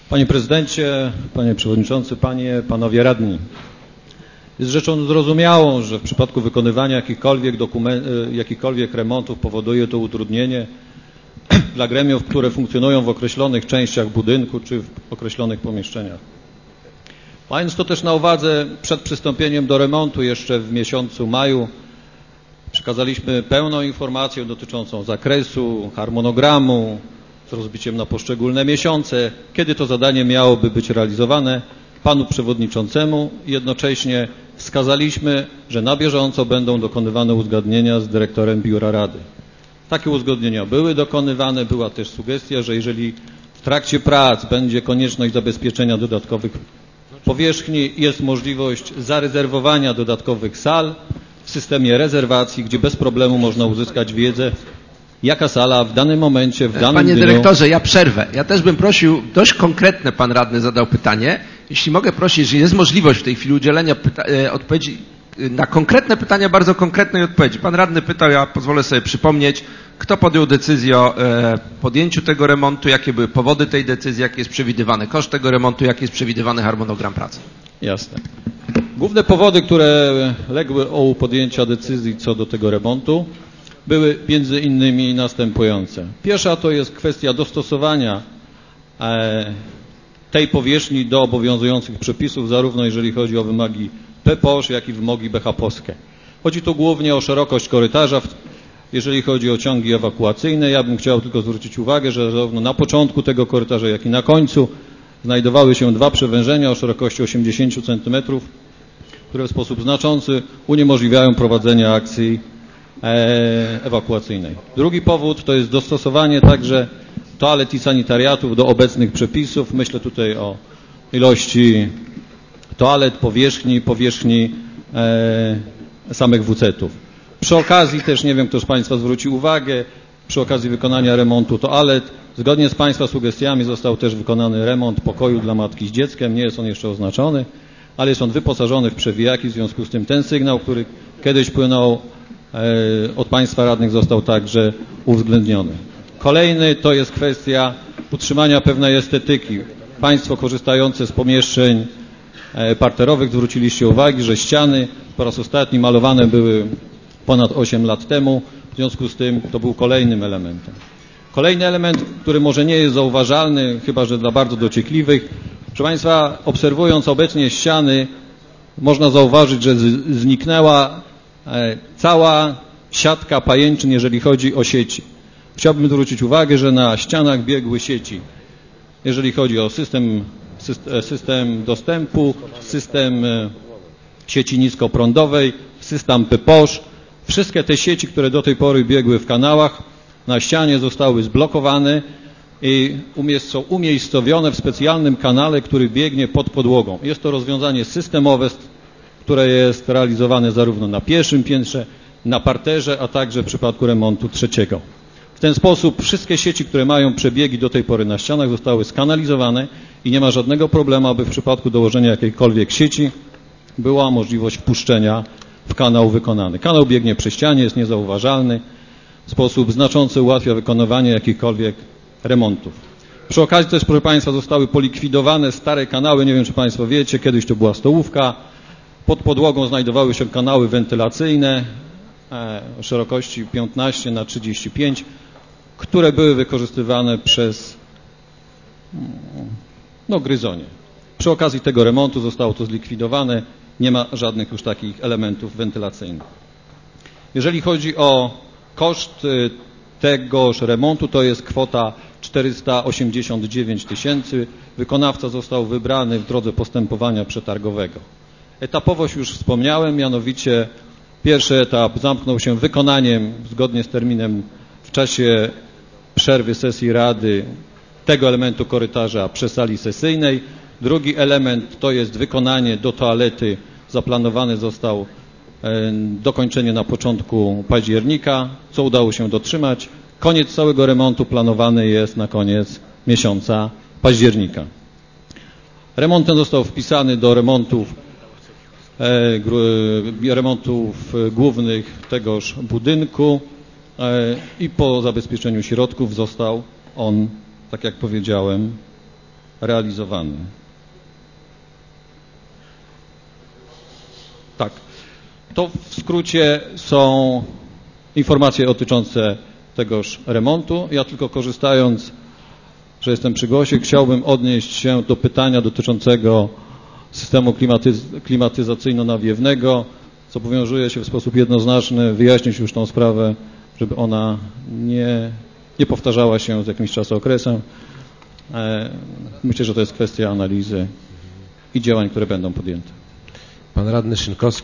Panie Prezydencie, Panie Przewodniczący, Panie, Panowie Radni. Jest rzeczą zrozumiałą, że w przypadku wykonywania jakichkolwiek remontów powoduje to utrudnienie dla gremiów, które funkcjonują w określonych częściach budynku czy w określonych pomieszczeniach. Mając to też na uwadze, przed przystąpieniem do remontu jeszcze w miesiącu maju przekazaliśmy pełną informację dotyczącą zakresu, harmonogramu, z rozbiciem na poszczególne miesiące, kiedy to zadanie miałoby być realizowane panu przewodniczącemu. Jednocześnie wskazaliśmy, że na bieżąco będą dokonywane uzgodnienia z dyrektorem Biura Rady. Takie uzgodnienia były dokonywane, była też sugestia, że jeżeli w trakcie prac będzie konieczność zabezpieczenia dodatkowych powierzchni, jest możliwość zarezerwowania dodatkowych sal w systemie rezerwacji, gdzie bez problemu można uzyskać wiedzę, jaka sala w danym momencie, w danym Panie dniu... dyrektorze, ja przerwę. Ja też bym prosił, dość konkretne pan radny zadał pytanie. Jeśli mogę prosić, że jest możliwość w tej chwili udzielenia odpowiedzi na konkretne pytania, bardzo konkretnej odpowiedzi. Pan radny pytał, ja pozwolę sobie przypomnieć, kto podjął decyzję o podjęciu tego remontu, jakie były powody tej decyzji, jaki jest przewidywany koszt tego remontu, jaki jest przewidywany harmonogram pracy. Jasne. Główne powody, które legły u podjęcia decyzji co do tego remontu, były między innymi następujące. Pierwsza to jest kwestia dostosowania tej powierzchni do obowiązujących przepisów, zarówno jeżeli chodzi o wymagi PPOŚ, jak i wymogi BHP-owskie. Chodzi tu głównie o szerokość korytarza, jeżeli chodzi o ciągi ewakuacyjne. Ja bym chciał tylko zwrócić uwagę, że zarówno na początku tego korytarza, jak i na końcu znajdowały się dwa przewężenia o szerokości 80 cm, które w sposób znaczący uniemożliwiają prowadzenie akcji ewakuacyjnej. Drugi powód to jest dostosowanie także toalet i sanitariatów do obecnych przepisów. Myślę tutaj o ilości toalet, powierzchni samych WC-ów. Przy okazji też, nie wiem, kto z Państwa zwrócił uwagę, przy okazji wykonania remontu toalet, zgodnie z Państwa sugestiami został też wykonany remont pokoju dla matki z dzieckiem. Nie jest on jeszcze oznaczony, ale jest on wyposażony w przewijaki, w związku z tym ten sygnał, który kiedyś płynął od Państwa radnych, został także uwzględniony. Kolejny to jest kwestia utrzymania pewnej estetyki. Państwo korzystające z pomieszczeń parterowych zwróciliście uwagę, że ściany po raz ostatni malowane były ponad 8 lat temu, w związku z tym to był kolejnym elementem. Kolejny element, który może nie jest zauważalny, chyba że dla bardzo dociekliwych. Proszę Państwa, obserwując obecnie ściany, można zauważyć, że zniknęła cała siatka pajęczyn, jeżeli chodzi o sieci. Chciałbym zwrócić uwagę, że na ścianach biegły sieci, jeżeli chodzi o system dostępu, system sieci niskoprądowej, system PPOŚ. Wszystkie te sieci, które do tej pory biegły w kanałach, na ścianie zostały zblokowane i są umiejscowione w specjalnym kanale, który biegnie pod podłogą. Jest to rozwiązanie systemowe, które jest realizowane zarówno na pierwszym piętrze, na parterze, a także w przypadku remontu trzeciego. W ten sposób wszystkie sieci, które mają przebiegi do tej pory na ścianach, zostały skanalizowane i nie ma żadnego problemu, aby w przypadku dołożenia jakiejkolwiek sieci była możliwość wpuszczenia w kanał wykonany. Kanał biegnie przy ścianie, jest niezauważalny, w sposób znaczący ułatwia wykonywanie jakichkolwiek remontów. Przy okazji też, proszę Państwa, zostały polikwidowane stare kanały, nie wiem, czy Państwo wiecie, kiedyś to była stołówka, pod podłogą znajdowały się kanały wentylacyjne o szerokości 15 na 35, które były wykorzystywane przez gryzonie. Przy okazji tego remontu zostało to zlikwidowane, nie ma żadnych już takich elementów wentylacyjnych. Jeżeli chodzi o koszt tegoż remontu, to jest kwota 489 000. Wykonawca został wybrany w drodze postępowania przetargowego. Etapowość już wspomniałem, mianowicie pierwszy etap zamknął się wykonaniem zgodnie z terminem w czasie przerwy sesji Rady tego elementu korytarza przy sali sesyjnej. Drugi element to jest wykonanie do toalety. Zaplanowany został dokończenie na początku października, co udało się dotrzymać. Koniec całego remontu planowany jest na koniec miesiąca października. Remont ten został wpisany do remontów głównych tegoż budynku i po zabezpieczeniu środków został on, tak jak powiedziałem, realizowany. Tak. To w skrócie są informacje dotyczące tegoż remontu. Ja tylko korzystając, że jestem przy głosie, chciałbym odnieść się do pytania dotyczącego systemu klimatyzacyjno-nawiewnego, co powiązuje się w sposób jednoznaczny, wyjaśnić już tą sprawę, żeby ona nie powtarzała się z jakimś czasookresem. Myślę, że to jest kwestia analizy i działań, które będą podjęte. Pan radny Szynkowski.